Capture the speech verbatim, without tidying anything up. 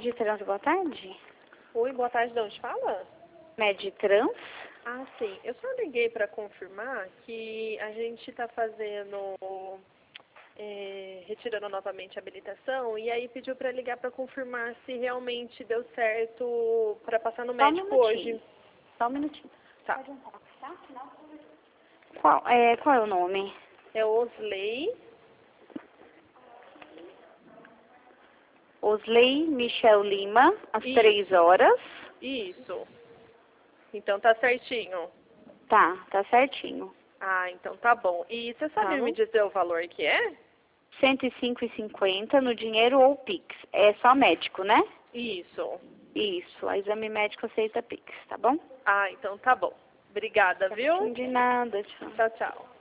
Medtrans, boa tarde. Oi, boa tarde, de onde fala? Medtrans? Ah, sim. Eu só liguei para confirmar que a gente está fazendo, é, retirando novamente a habilitação, e aí pediu para ligar para confirmar se realmente deu certo para passar no Só um médico minutinho. hoje. Só um minutinho. Tá. Qual é, qual é o nome? É Osley. Osley Michel Lima, às Isso. três horas. Isso. Então tá certinho. Tá, tá certinho. Ah, então tá bom. E você sabe Tá me bom? dizer o valor que é? cento e cinco e cinquenta no dinheiro ou Pix. É só médico, né? Isso. Isso, a exame médico aceita Pix, tá bom? Ah, então tá bom. Obrigada, viu? De nada, tchau. Tchau, tchau.